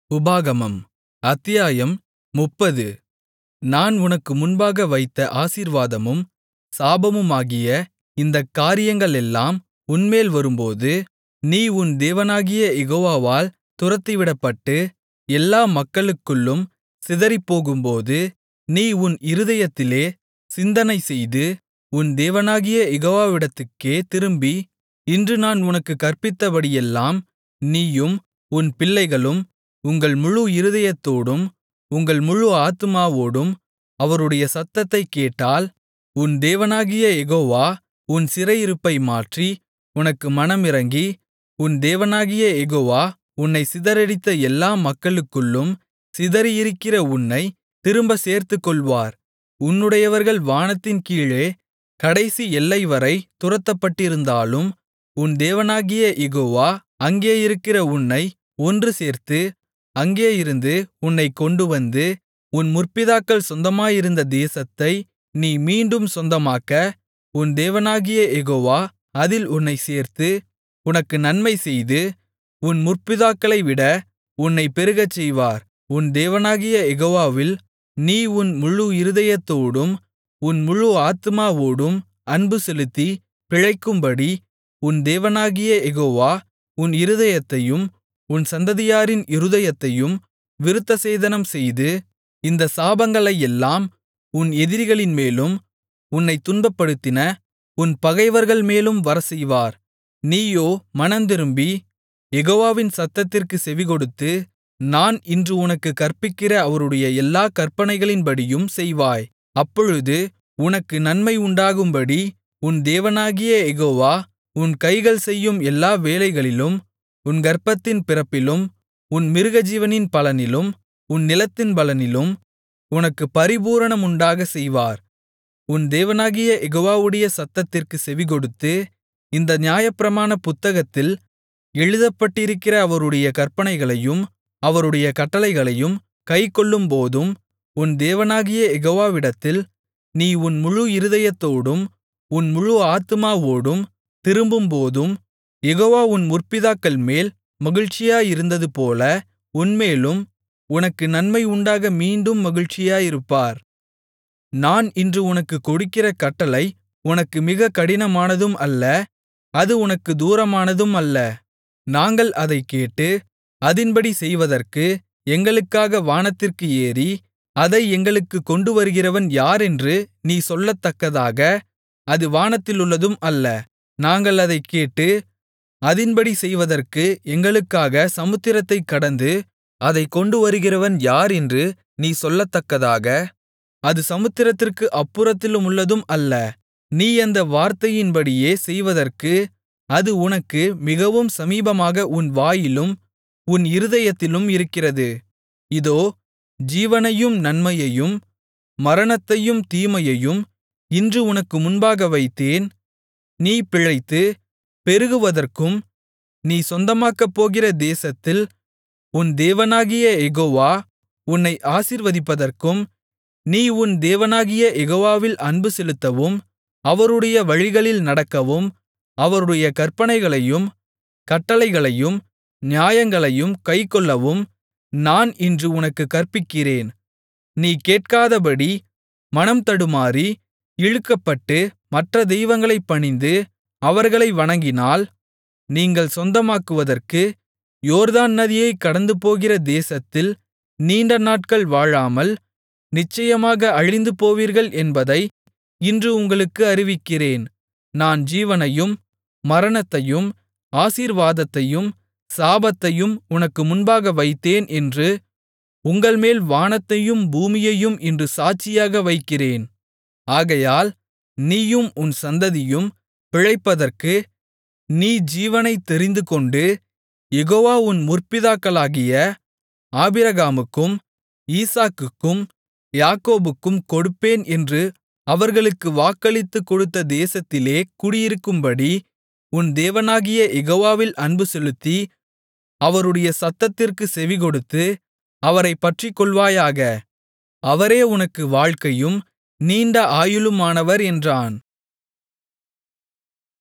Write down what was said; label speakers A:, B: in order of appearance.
A: உபாகமம் அத்தியாயம் 30 நான் உனக்கு முன்பாக வைத்த ஆசீர்வாதமும் சாபமுமாகிய இந்தக் காரியங்களெல்லாம் உன்மேல் வரும்போது நீ உன் தேவனாகிய யெகோவாவால் துரத்திவிடப்பட்டு எல்லா மக்களுக்குள்ளும் சிதறிப்போகும்போது நீ உன் இருதயத்திலே சிந்தனைசெய்து உன் தேவனாகிய யெகோவாவிடத்துக்கே திரும்பி இன்று நான் உனக்குக் கற்பித்தபடியெல்லாம் நீயும் உன் பிள்ளைகளும் உங்கள் முழு இருதயத்தோடும் உங்கள் முழு ஆத்துமாவோடும் அவருடைய சத்தத்தைக் கேட்டால் உன் தேவனாகிய யெகோவா உன் சிறையிருப்பை மாற்றி உனக்கு மனமிரங்கி உன் தேவனாகிய யெகோவா உன்னைச் சிதறடித்த எல்லா மக்களுக்குள்ளும் சிதறியிருக்கிற உன்னைத் திரும்பச் சேர்த்துக்கொள்வார். உன்னுடையவர்கள் வானத்தின் கீழே கடைசி எல்லைவரை துரத்தப்பட்டிருந்தாலும் உன் தேவனாகிய யெகோவா அங்கே இருக்கிற உன்னை ஒன்றுசேர்த்து அங்கேயிருந்து உன்னைக் கொண்டுவந்து உன் முற்பிதாக்கள் சொந்தமாயிருந்த தேசத்தை நீ மீண்டும் சொந்தமாக்க உன் தேவனாகிய யெகோவா அதில் உன்னைச் சேர்த்து உனக்கு நன்மை செய்து உன் முற்பிதாக்களைவிட உன்னைப் பெருகச்செய்வார். உன் தேவனாகிய யெகோவாவில் நீ உன் முழு இருதயத்தோடும் உன் முழு ஆத்துமாவோடும் அன்புசெலுத்தி பிழைக்கும்படி உன் தேவனாகிய யெகோவா உன் இருதயத்தையும் உன் சந்ததியாரின் இருதயத்தையும் விருத்தசேதனம் செய்து இந்தச் சாபங்களையெல்லாம் உன் எதிரிகளின்மேலும் உன்னைத் துன்பப்படுத்தின உன் பகைவர்கள் மேலும் வரச்செய்வார். நீயோ மனந்திரும்பி யெகோவாவின் சத்தத்திற்குச் செவிகொடுத்து நான் இன்று உனக்குக் கற்பிக்கிற அவருடைய எல்லாக் கற்பனைகளின்படியும் செய்வாய். அப்பொழுது உனக்கு நன்மை உண்டாகும்படி உன் தேவனாகிய யெகோவா உன் கைகள் செய்யும் எல்லா வேலைகளிலும் உன் கர்ப்பத்தின் பிறப்பிலும் உன் மிருகஜீவனின் பலனிலும் உன் நிலத்தின் பலனிலும் உனக்குப் பரிபூரணமுண்டாகச் செய்வார். உன் தேவனாகிய யெகோவாவுடைய சத்தத்திற்குச் செவிகொடுத்து இந்த நியாயப்பிரமாண புத்தகத்தில் எழுதப்பட்டிருக்கிற அவருடைய கற்பனைகளையும் அவருடைய கட்டளைகளையும் கைக்கொள்ளும்போதும் உன் தேவனாகிய யெகோவாவிடத்தில் நீ உன் முழு இருதயத்தோடும் உன் முழு ஆத்துமாவோடும் திரும்பும்போதும் யெகோவா உன் முற்பிதாக்கள்மேல் மகிழ்ச்சியாயிருந்ததுபோல உன்மேலும் உனக்கு நன்மை உண்டாக மீண்டும் மகிழ்ச்சியாயிருப்பார். நான் இன்று உனக்குக் கொடுக்கிற கட்டளை உனக்கு மிகக் கடினமானதும் அல்ல, அது உனக்குத் தூரமானதும் அல்ல. நாங்கள் அதைக் கேட்டு அதின்படி செய்வதற்கு எங்களுக்காக வானத்திற்கு ஏறி அதை எங்களுக்குக் கொண்டுவருகிறவன் யாரென்று நீ சொல்லத்தக்கதாக அது வானத்திலுள்ளதும் அல்ல. நாங்கள் அதைக் கேட்டு அதின்படி செய்வதற்கு எங்களுக்காக சமுத்திரத்தைக் கடந்து அதைக் கொண்டுவருகிறவன் யார் என்று நீ சொல்லத்தக்கதாக அது சமுத்திரத்திற்கு அப்புறத்திலுமுள்ளதும் அல்ல. நீ அந்த வார்த்தையின்படியே செய்வதற்கு அது உனக்கு மிகவும் சமீபமாக உன் வாயிலும் உன் இருதயத்திலும் இருக்கிறது. இதோ, ஜீவனையும் நன்மையையும் மரணத்தையும் தீமையையும் இன்று உனக்கு முன்பாக வைத்தேன். நீ பிழைத்து பெருகுவதற்கும் நீ சொந்தமாக்கப்போகிற தேசத்தில் உன் தேவனாகிய யெகோவா உன்னை ஆசீர்வதிப்பதற்கும் நீ உன் தேவனாகிய யெகோவாவில் அன்பு செலுத்தவும் அவருடைய வழிகளில் நடக்கவும் அவருடைய கற்பனைகளையும் கட்டளைகளையும் நியாயங்களையும் கைக்கொள்ளவும் நான் இன்று உனக்குக் கற்பிக்கிறேன். நீ கேட்காதபடி மனம் தடுமாறி இழுக்கப்பட்டு மற்ற தெய்வங்களைப் பணிந்து அவர்களை வணங்கினால் நீங்கள் சொந்தமாக்குவதற்கு யோர்தான் நதியைக் கடந்துபோகிற தேசத்தில் நீண்ட நாட்கள் வாழாமல் நிச்சயமாக அழிந்து போவீர்கள் என்பதை இன்று உங்களுக்கு அறிவிக்கிறேன். நான் ஜீவனையும் மரணத்தையும் ஆசீர்வாதத்தையும் சாபத்தையும் உனக்கு முன்பாக வைத்தேன் என்று உங்கள்மேல் வானத்தையும் பூமியையும் இன்று சாட்சியாக வைக்கிறேன். ஆகையால் நீயும் உன் சந்ததியும் பிழைப்பதற்கு நீ ஜீவனைத் தெரிந்துகொண்டு யெகோவா உன் முற்பிதாக்களாகிய ஆபிரகாமுக்கும் ஈசாக்குக்கும் யாக்கோபுக்கும் கொடுப்பேன் என்று அவர்களுக்கு வாக்களித்துக் கொடுத்த தேசத்திலே குடியிருக்கும்படி உன் தேவனாகிய யெகோவாவில் அன்பு செலுத்தி அவருடைய சத்தத்திற்குச் செவிகொடுத்து அவரைப் பற்றிக்கொள்வாயாக. அவரே உனக்கு வாழ்க்கையும் நீண்ட ஆயுளுமானவர் என்றான்.